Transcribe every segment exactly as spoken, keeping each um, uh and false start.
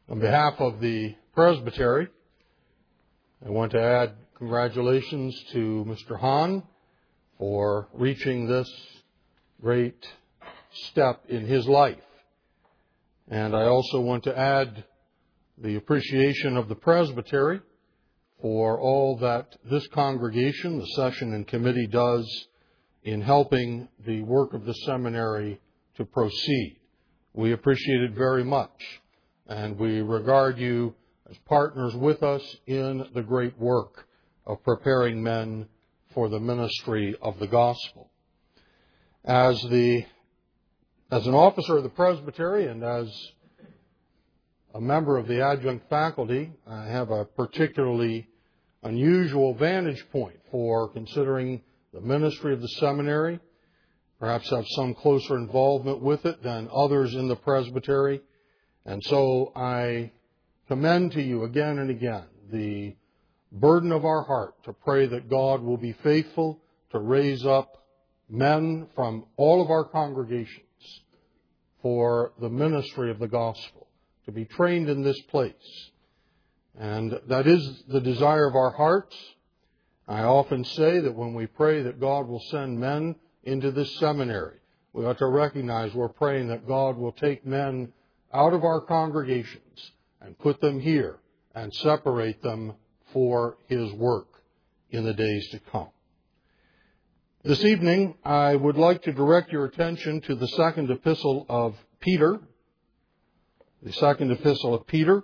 On behalf of the Presbytery, I want to add congratulations to Mister Hahn for reaching this great step in his life. And I also want to add the appreciation of the Presbytery for all that this congregation, the session and committee, does in helping the work of the seminary to proceed. We appreciate it very much, and we regard you as partners with us in the great work of preparing men for the ministry of the gospel. As the as an officer of the Presbytery and as a member of the adjunct faculty, I have a particularly unusual vantage point for considering the ministry of the seminary, perhaps have some closer involvement with it than others in the Presbytery. And so I commend to you again and again the burden of our heart to pray that God will be faithful to raise up men from all of our congregations for the ministry of the gospel, to be trained in this place. And that is the desire of our hearts. I often say that when we pray that God will send men into this seminary, we ought to recognize we're praying that God will take men out of our congregations and put them here and separate them for His work in the days to come. This evening, I would like to direct your attention to the second epistle of Peter. The second epistle of Peter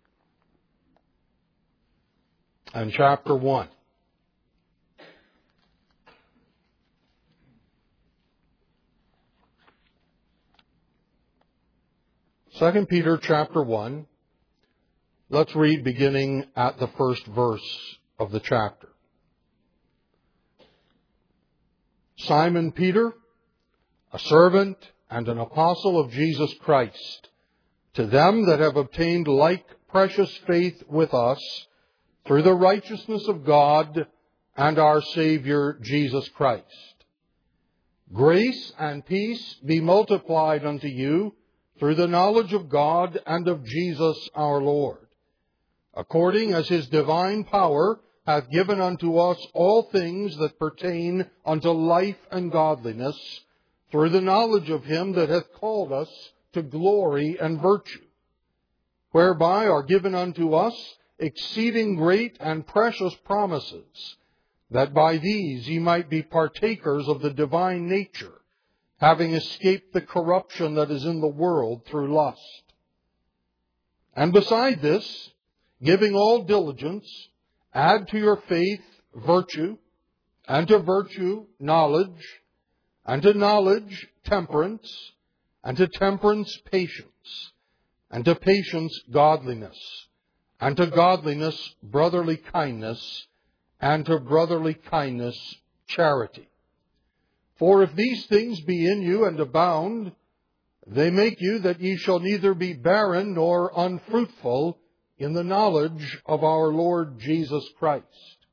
and chapter one. Second Peter chapter one. Let's read beginning at the first verse of the chapter. Simon Peter, a servant and an apostle of Jesus Christ, to them that have obtained like precious faith with us through the righteousness of God and our Savior Jesus Christ. Grace and peace be multiplied unto you through the knowledge of God and of Jesus our Lord, according as His divine power hath given unto us all things that pertain unto life and godliness, through the knowledge of Him that hath called us to glory and virtue, whereby are given unto us exceeding great and precious promises, that by these ye might be partakers of the divine nature, having escaped the corruption that is in the world through lust. And beside this, giving all diligence, add to your faith virtue, and to virtue knowledge, and to knowledge temperance, and to temperance patience, and to patience godliness, and to godliness brotherly kindness, and to brotherly kindness charity. For if these things be in you and abound, they make you that ye shall neither be barren nor unfruitful in the knowledge of our Lord Jesus Christ.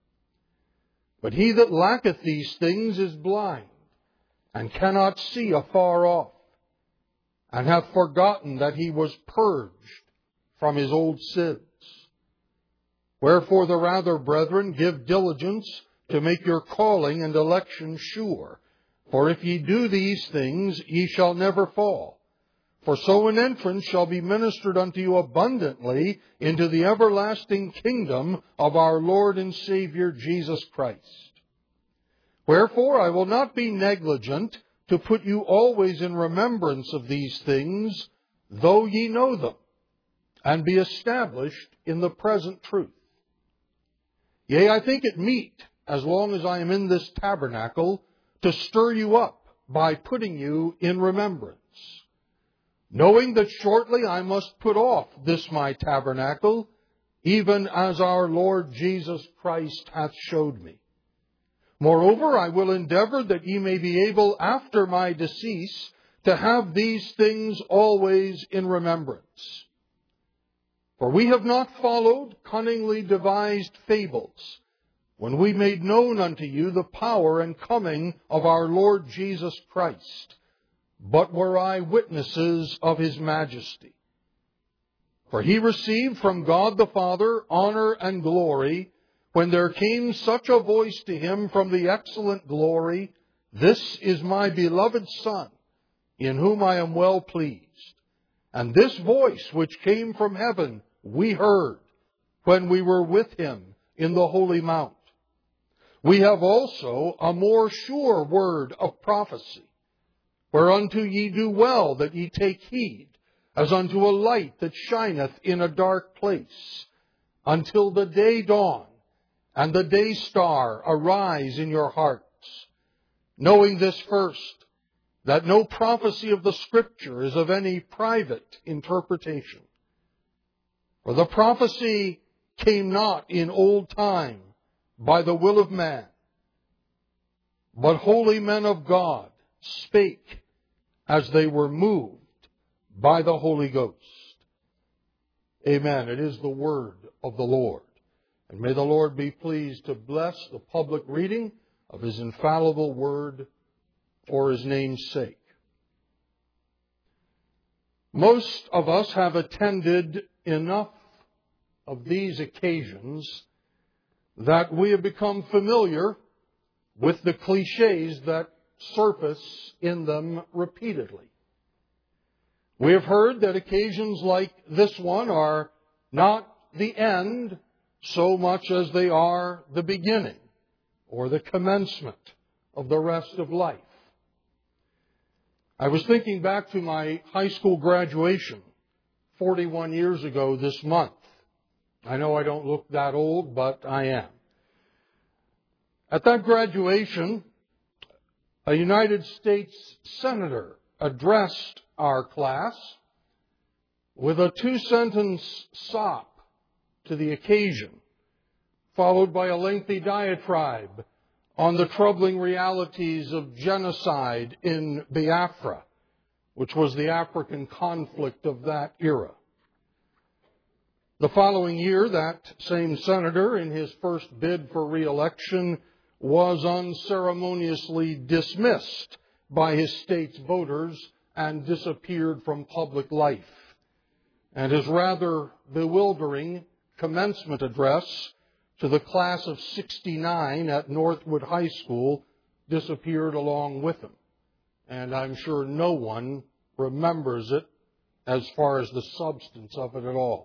But he that lacketh these things is blind, and cannot see afar off, and hath forgotten that he was purged from his old sins. Wherefore the rather, brethren, give diligence to make your calling and election sure. For if ye do these things, ye shall never fall. For so an entrance shall be ministered unto you abundantly into the everlasting kingdom of our Lord and Savior Jesus Christ. Wherefore I will not be negligent to put you always in remembrance of these things, though ye know them, and be established in the present truth. Yea, I think it meet, as long as I am in this tabernacle, to stir you up by putting you in remembrance, knowing that shortly I must put off this my tabernacle, even as our Lord Jesus Christ hath showed me. Moreover, I will endeavor that ye may be able after my decease to have these things always in remembrance. For we have not followed cunningly devised fables, when we made known unto you the power and coming of our Lord Jesus Christ, but were eyewitnesses of His majesty. For he received from God the Father honor and glory when there came such a voice to him from the excellent glory, This is my beloved Son, in whom I am well pleased. And this voice which came from heaven we heard when we were with him in the holy mount. We have also a more sure word of prophecy, whereunto ye do well that ye take heed, as unto a light that shineth in a dark place, until the day dawn and the day star arise in your hearts, knowing this first, that no prophecy of the Scripture is of any private interpretation. For the prophecy came not in old time by the will of man, but holy men of God spake as they were moved by the Holy Ghost. Amen. It is the word of the Lord. And may the Lord be pleased to bless the public reading of His infallible word for His name's sake. Most of us have attended enough of these occasions that we have become familiar with the cliches that surface in them repeatedly. We have heard that occasions like this one are not the end so much as they are the beginning or the commencement of the rest of life. I was thinking back to my high school graduation forty-one years ago this month. I know I don't look that old, but I am. At that graduation, a United States Senator addressed our class with a two-sentence sop to the occasion, followed by a lengthy diatribe on the troubling realities of genocide in Biafra, which was the African conflict of that era. The following year, that same senator, in his first bid for re-election, was unceremoniously dismissed by his state's voters and disappeared from public life. And his rather bewildering commencement address to the class of sixty-nine at Northwood High School disappeared along with him. And I'm sure no one remembers it as far as the substance of it at all.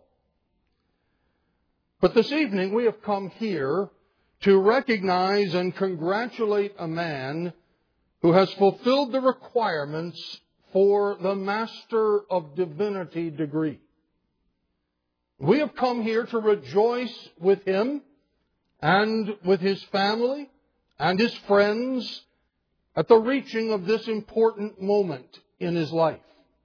But this evening we have come here to recognize and congratulate a man who has fulfilled the requirements for the Master of Divinity degree. We have come here to rejoice with him and with his family and his friends at the reaching of this important moment in his life.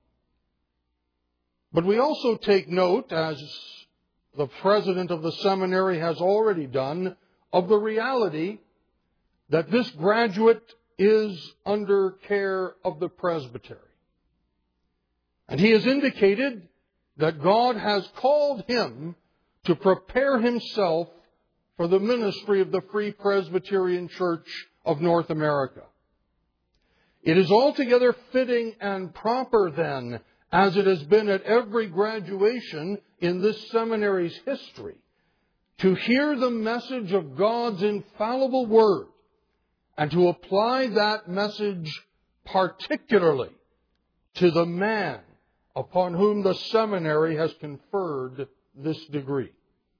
But we also take note, as the president of the seminary has already done, of the reality that this graduate is under care of the presbytery. And he has indicated that God has called him to prepare himself for the ministry of the Free Presbyterian Church of North America. It is altogether fitting and proper then, as it has been at every graduation in this seminary's history, to hear the message of God's infallible Word and to apply that message particularly to the man upon whom the seminary has conferred this degree.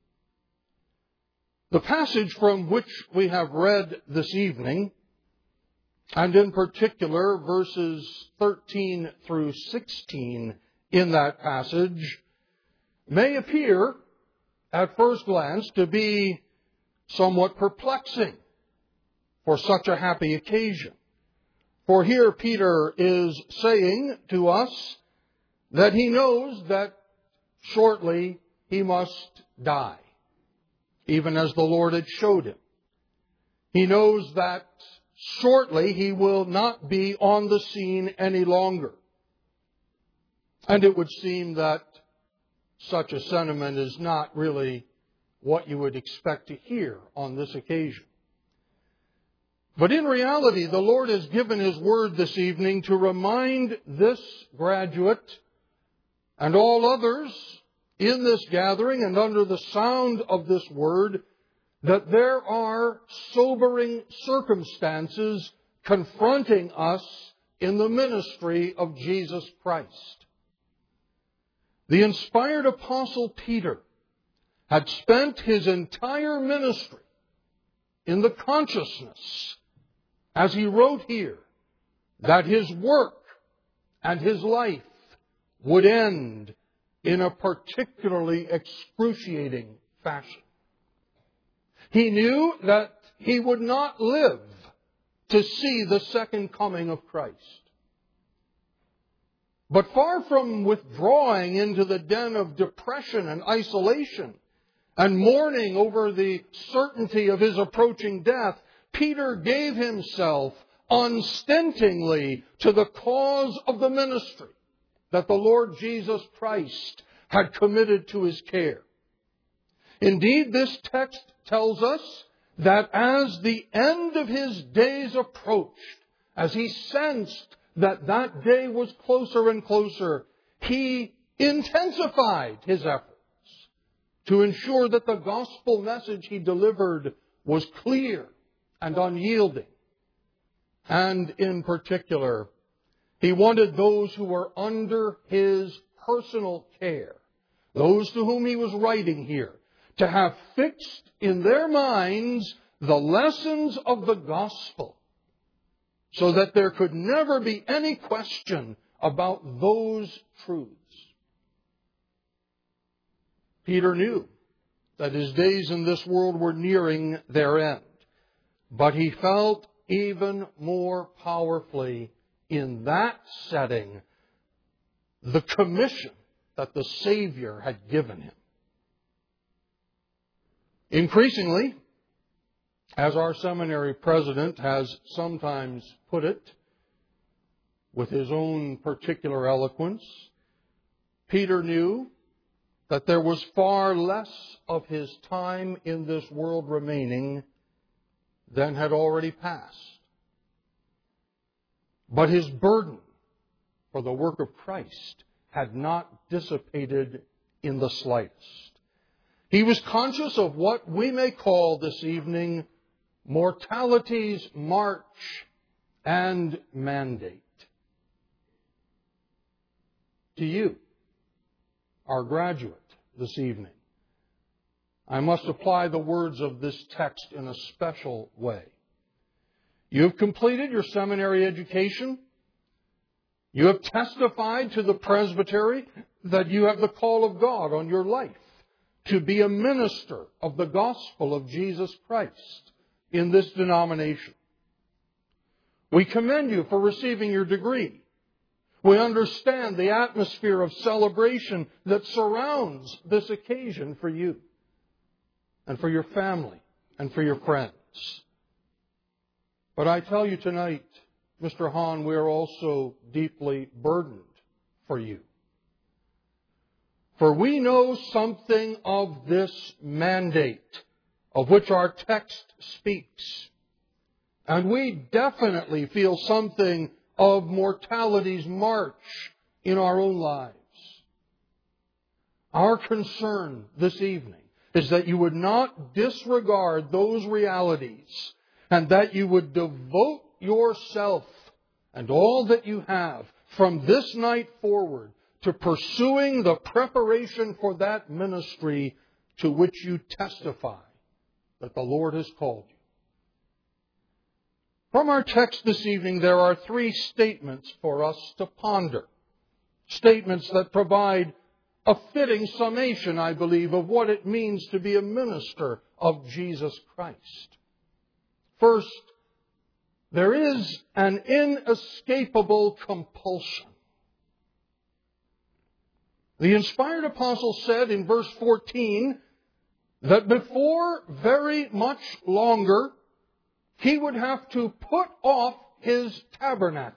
The passage from which we have read this evening, and in particular verses thirteen through sixteen in that passage, may appear at first glance to be somewhat perplexing for such a happy occasion. For here Peter is saying to us that he knows that shortly he must die, even as the Lord had showed him. He knows that shortly he will not be on the scene any longer. And it would seem that such a sentiment is not really what you would expect to hear on this occasion. But in reality, the Lord has given His Word this evening to remind this graduate and all others in this gathering and under the sound of this word that there are sobering circumstances confronting us in the ministry of Jesus Christ. The inspired apostle Peter had spent his entire ministry in the consciousness, as he wrote here, that his work and his life would end in a particularly excruciating fashion. He knew that he would not live to see the second coming of Christ. But far from withdrawing into the den of depression and isolation and mourning over the certainty of his approaching death, Peter gave himself unstintingly to the cause of the ministry that the Lord Jesus Christ had committed to his care. Indeed, this text tells us that as the end of his days approached, as he sensed that that day was closer and closer, he intensified his efforts to ensure that the gospel message he delivered was clear and unyielding. And in particular, he wanted those who were under his personal care, those to whom he was writing here, to have fixed in their minds the lessons of the gospel, so that there could never be any question about those truths. Peter knew that his days in this world were nearing their end, but he felt even more powerfully in that setting the commission that the Savior had given him. Increasingly, as our seminary president has sometimes put it, with his own particular eloquence, Peter knew that there was far less of his time in this world remaining than had already passed. But his burden for the work of Christ had not dissipated in the slightest. He was conscious of what we may call this evening mortality's march and mandate. To you, our graduate this evening, I must apply the words of this text in a special way. You have completed your seminary education. You have testified to the presbytery that you have the call of God on your life to be a minister of the gospel of Jesus Christ in this denomination. We commend you for receiving your degree. We understand the atmosphere of celebration that surrounds this occasion for you and for your family and for your friends. But I tell you tonight, Mister Hahn, we are also deeply burdened for you. For we know something of this mandate of which our text speaks. And we definitely feel something of mortality's march in our own lives. Our concern this evening is that you would not disregard those realities and that you would devote yourself and all that you have from this night forward to pursuing the preparation for that ministry to which you testify that the Lord has called you. From our text this evening, there are three statements for us to ponder. Statements that provide a fitting summation, I believe, of what it means to be a minister of Jesus Christ. First, there is an inescapable compulsion. The inspired apostle said in verse fourteen that before very much longer, he would have to put off his tabernacle.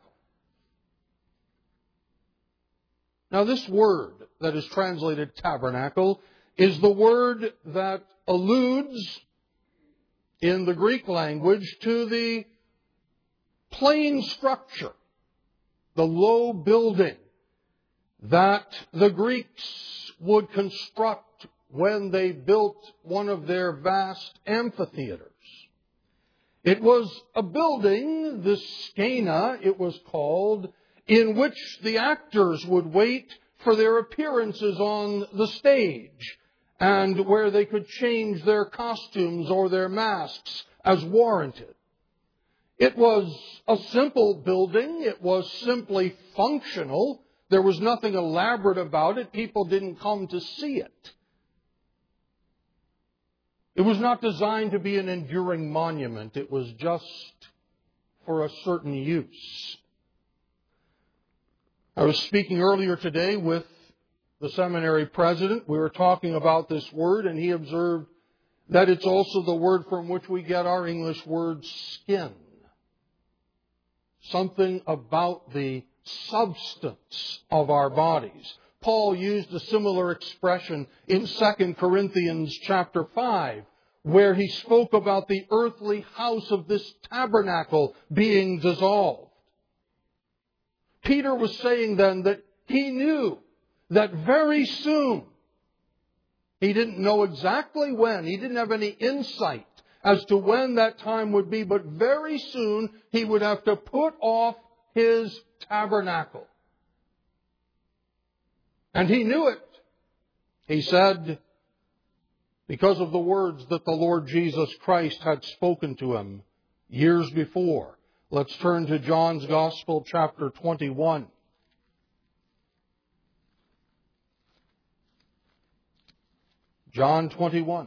Now, this word that is translated tabernacle is the word that alludes in the Greek language to the plain structure, the low building that the Greeks would construct when they built one of their vast amphitheaters. It was a building, the Scena it was called, in which the actors would wait for their appearances on the stage, and where they could change their costumes or their masks as warranted. It was a simple building. It was simply functional. There was nothing elaborate about it. People didn't come to see it. It was not designed to be an enduring monument. It was just for a certain use. I was speaking earlier today with the seminary president. We were talking about this word, and he observed that it's also the word from which we get our English word skin. Something about the substance of our bodies. Paul used a similar expression in Second Corinthians chapter five, where he spoke about the earthly house of this tabernacle being dissolved. Peter was saying then that he knew that very soon, he didn't know exactly when, he didn't have any insight as to when that time would be, but very soon he would have to put off his tabernacle. And he knew it. He said, because of the words that the Lord Jesus Christ had spoken to him years before. Let's turn to John's Gospel, chapter twenty-one. John twenty-one.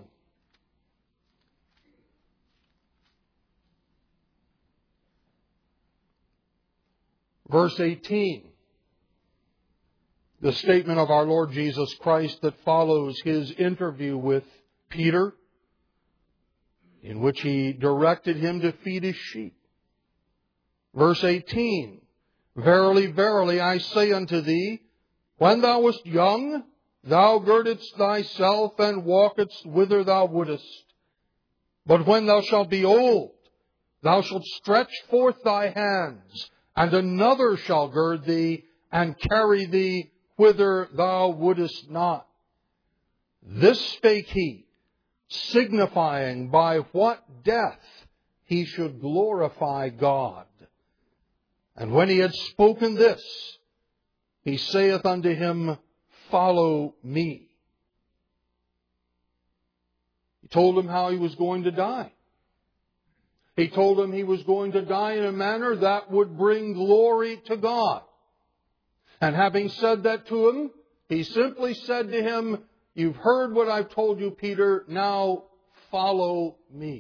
Verse eighteen. The statement of our Lord Jesus Christ that follows his interview with Peter, in which he directed him to feed his sheep. Verse eighteen. Verily, verily, I say unto thee, when thou wast young, thou girdedst thyself and walkedst whither thou wouldest. But when thou shalt be old, thou shalt stretch forth thy hands, and another shall gird thee and carry thee whither thou wouldest not. This spake he, signifying by what death he should glorify God. And when he had spoken this, he saith unto him, follow me. He told him how he was going to die. He told him he was going to die in a manner that would bring glory to God. And having said that to him, he simply said to him, you've heard what I've told you, Peter, now follow me.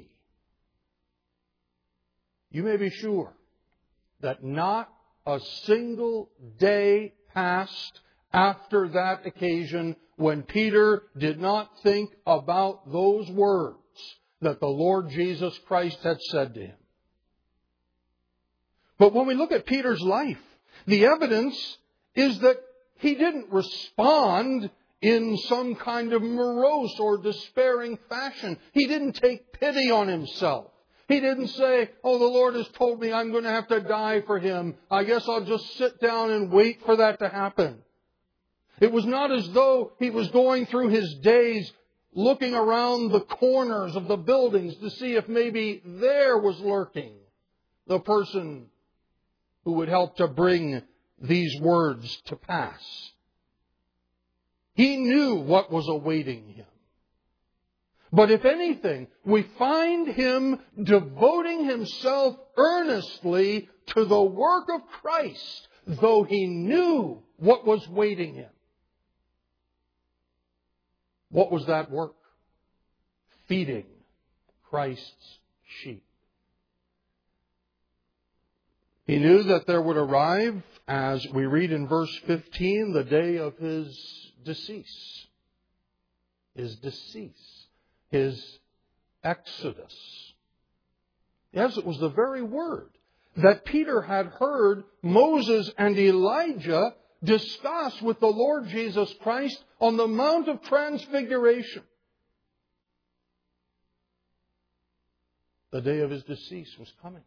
You may be sure that not a single day passed after that occasion when Peter did not think about those words that the Lord Jesus Christ had said to him. But when we look at Peter's life, the evidence is that he didn't respond in some kind of morose or despairing fashion. He didn't take pity on himself. He didn't say, oh, the Lord has told me I'm going to have to die for him. I guess I'll just sit down and wait for that to happen. It was not as though he was going through his days looking around the corners of the buildings to see if maybe there was lurking the person who would help to bring these words to pass. He knew what was awaiting him. But if anything, we find him devoting himself earnestly to the work of Christ, though he knew what was waiting him. What was that work? Feeding Christ's sheep. He knew that there would arrive, as we read in verse fifteen, the day of his decease. His decease. His exodus. Yes, it was the very word that Peter had heard Moses and Elijah discuss with the Lord Jesus Christ on the Mount of Transfiguration. The day of his decease was coming.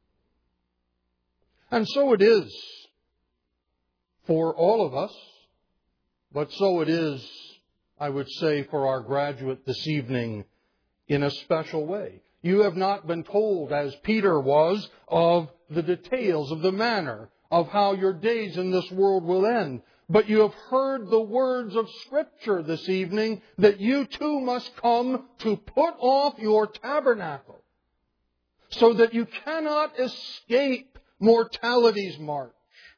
And so it is for all of us, but so it is I would say, for our graduate this evening in a special way. You have not been told, as Peter was, of the details, of the manner, of how your days in this world will end. But you have heard the words of Scripture this evening that you too must come to put off your tabernacle so that you cannot escape mortality's march.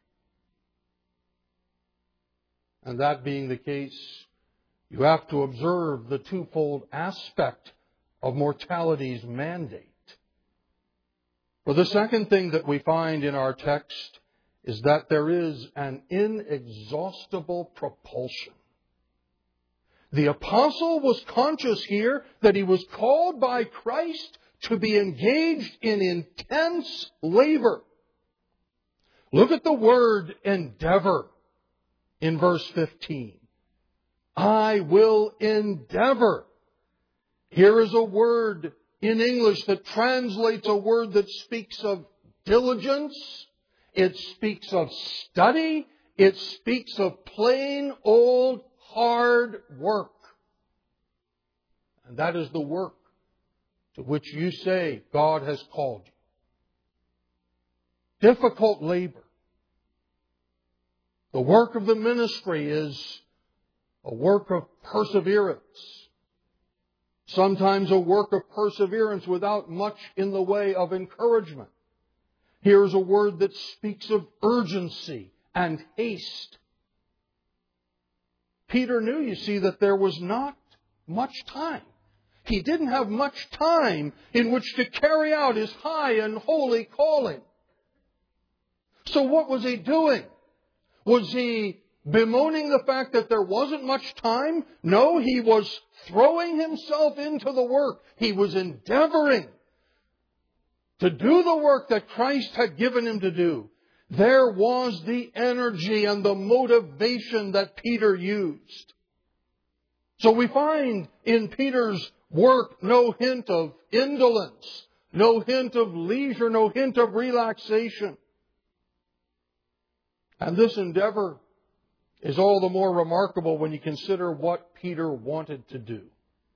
And that being the case, you have to observe the twofold aspect of mortality's mandate. For the second thing that we find in our text is that there is an inexhaustible propulsion. The apostle was conscious here that he was called by Christ to be engaged in intense labor. Look at the word endeavor in verse fifteen. I will endeavor. Here is a word in English that translates a word that speaks of diligence. It speaks of study. It speaks of plain old hard work. And that is the work to which you say God has called you. Difficult labor. The work of the ministry is a work of perseverance. Sometimes a work of perseverance without much in the way of encouragement. Here's a word that speaks of urgency and haste. Peter knew, you see, that there was not much time. He didn't have much time in which to carry out his high and holy calling. So what was he doing? Was he bemoaning the fact that there wasn't much time? No, he was throwing himself into the work. He was endeavoring to do the work that Christ had given him to do. There was the energy and the motivation that Peter used. So we find in Peter's work no hint of indolence, no hint of leisure, no hint of relaxation. And this endeavor is all the more remarkable when you consider what Peter wanted to do.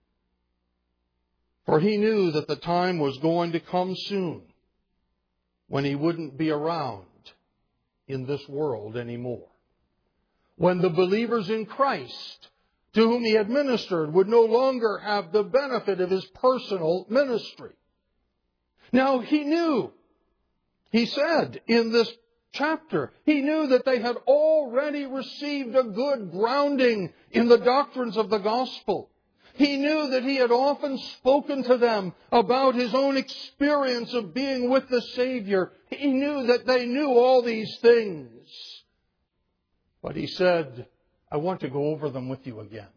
For he knew that the time was going to come soon when he wouldn't be around in this world anymore. When the believers in Christ, to whom he had ministered, would no longer have the benefit of his personal ministry. Now he knew, he said in this chapter, he knew that they had already received a good grounding in the doctrines of the gospel. He knew that he had often spoken to them about his own experience of being with the Savior. He knew that they knew all these things. But he said, I want to go over them with you again.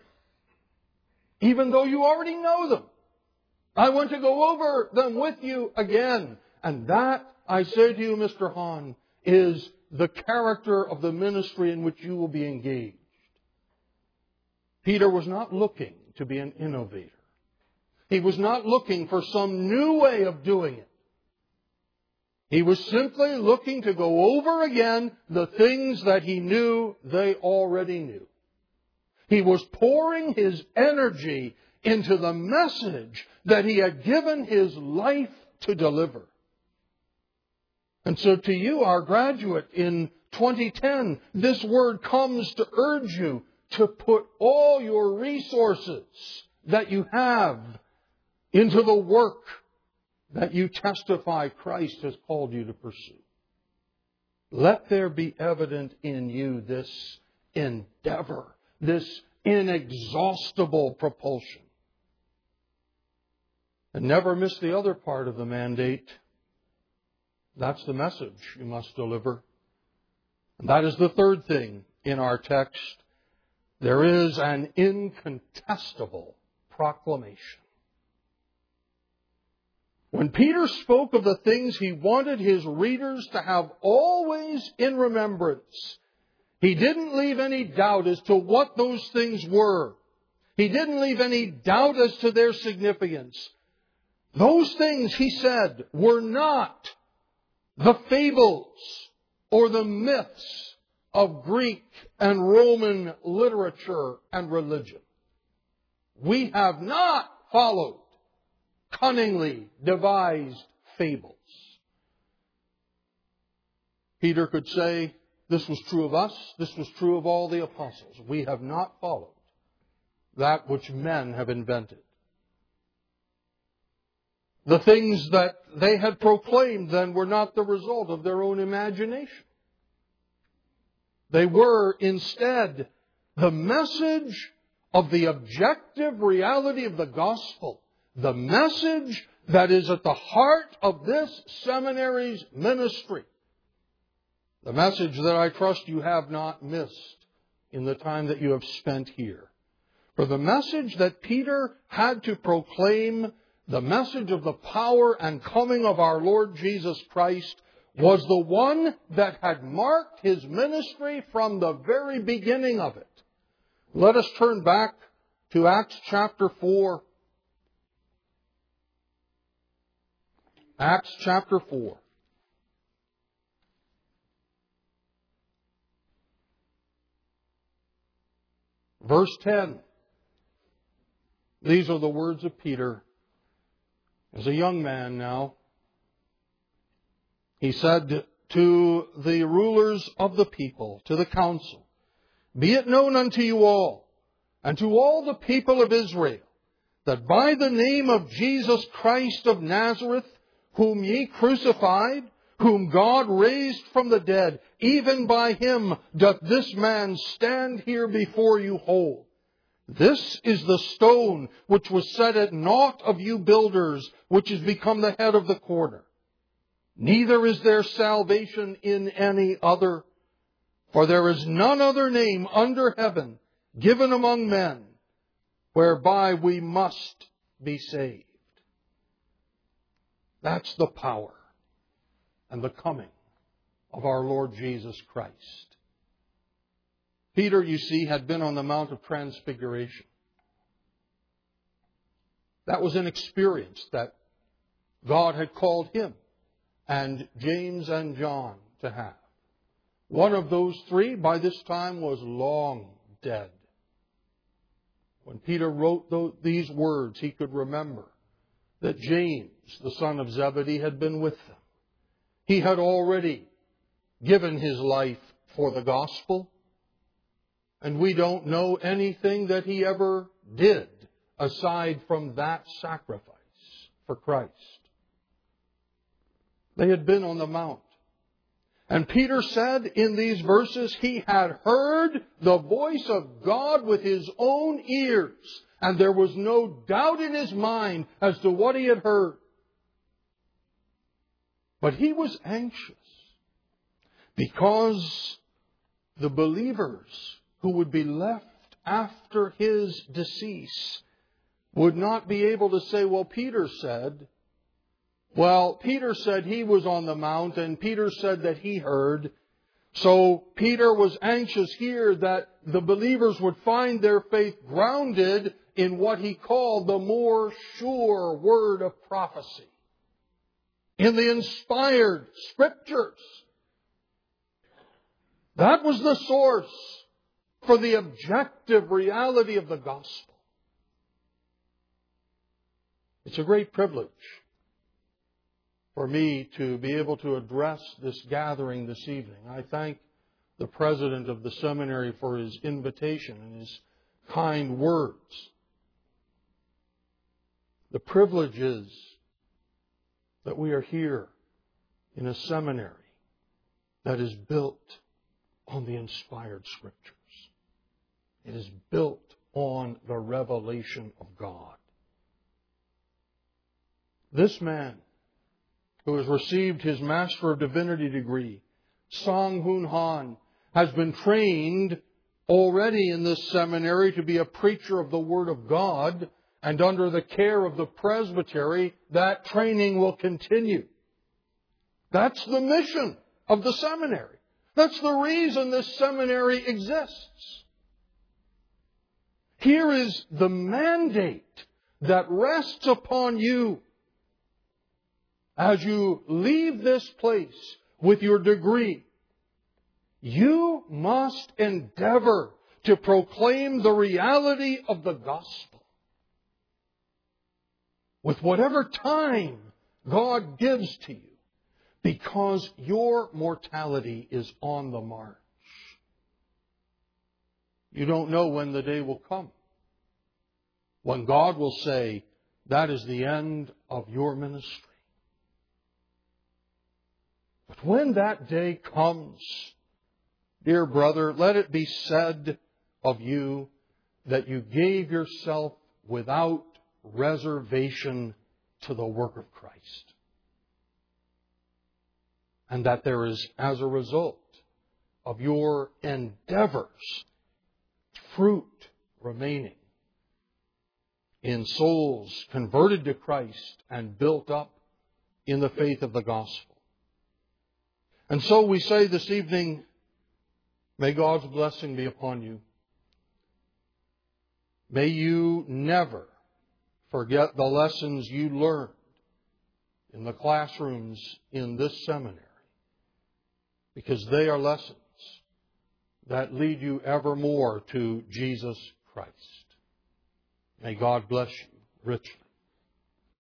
Even though you already know them, I want to go over them with you again. And that, I say to you, Mister Hahn, is the character of the ministry in which you will be engaged. Peter was not looking to be an innovator. He was not looking for some new way of doing it. He was simply looking to go over again the things that he knew they already knew. He was pouring his energy into the message that he had given his life to deliver. And so to you, our graduate, in twenty ten, this word comes to urge you to put all your resources that you have into the work that you testify Christ has called you to pursue. Let there be evident in you this endeavor, this inexhaustible propulsion. And never miss the other part of the mandate. That's the message you must deliver. And that is the third thing in our text. There is an incontestable proclamation. When Peter spoke of the things he wanted his readers to have always in remembrance, he didn't leave any doubt as to what those things were. He didn't leave any doubt as to their significance. Those things, he said, were not the fables or the myths of Greek and Roman literature and religion. We have not followed cunningly devised fables. Peter could say, this was true of us, this was true of all the apostles. We have not followed that which men have invented. The things that they had proclaimed then were not the result of their own imagination. They were instead the message of the objective reality of the gospel. The message that is at the heart of this seminary's ministry. The message that I trust you have not missed in the time that you have spent here. For the message that Peter had to proclaim, the message of the power and coming of our Lord Jesus Christ, was the one that had marked His ministry from the very beginning of it. Let us turn back to Acts chapter four. Acts chapter four. Verse ten. These are the words of Peter. As a young man now, he said to the rulers of the people, to the council, "Be it known unto you all, and to all the people of Israel, that by the name of Jesus Christ of Nazareth, whom ye crucified, whom God raised from the dead, even by Him doth this man stand here before you whole. This is the stone which was set at naught of you builders, which is become the head of the corner. Neither is there salvation in any other, for there is none other name under heaven given among men, whereby we must be saved." That's the power and the coming of our Lord Jesus Christ. Peter, you see, had been on the Mount of Transfiguration. That was an experience that God had called him and James and John to have. One of those three by this time was long dead. When Peter wrote these words, he could remember that James, the son of Zebedee, had been with them. He had already given his life for the gospel. And we don't know anything that he ever did aside from that sacrifice for Christ. They had been on the Mount. And Peter said in these verses, he had heard the voice of God with his own ears. And there was no doubt in his mind as to what he had heard. But he was anxious because the believers who would be left after his decease would not be able to say, well, Peter said, well, Peter said he was on the mount and Peter said that he heard. So Peter was anxious here that the believers would find their faith grounded in what he called the more sure word of prophecy, in the inspired Scriptures. That was the source for the objective reality of the gospel. It's a great privilege for me to be able to address this gathering this evening. I thank the president of the seminary for his invitation and his kind words. The privilege is that we are here in a seminary that is built on the inspired Scriptures. It is built on the revelation of God. This man who has received his Master of Divinity degree, Song Hoon Han, has been trained already in this seminary to be a preacher of the Word of God, and under the care of the presbytery, that training will continue. That's the mission of the seminary. That's the reason this seminary exists. Here is the mandate that rests upon you as you leave this place with your degree. You must endeavor to proclaim the reality of the gospel with whatever time God gives to you, because your mortality is on the march. You don't know when the day will come when God will say, that is the end of your ministry. But when that day comes, dear brother, let it be said of you that you gave yourself without reservation to the work of Christ. And that there is, as a result of your endeavors, fruit remaining in souls converted to Christ and built up in the faith of the gospel. And so we say this evening, may God's blessing be upon you. May you never forget the lessons you learned in the classrooms in this seminary, because they are lessons that lead you evermore to Jesus Christ. May God bless you richly.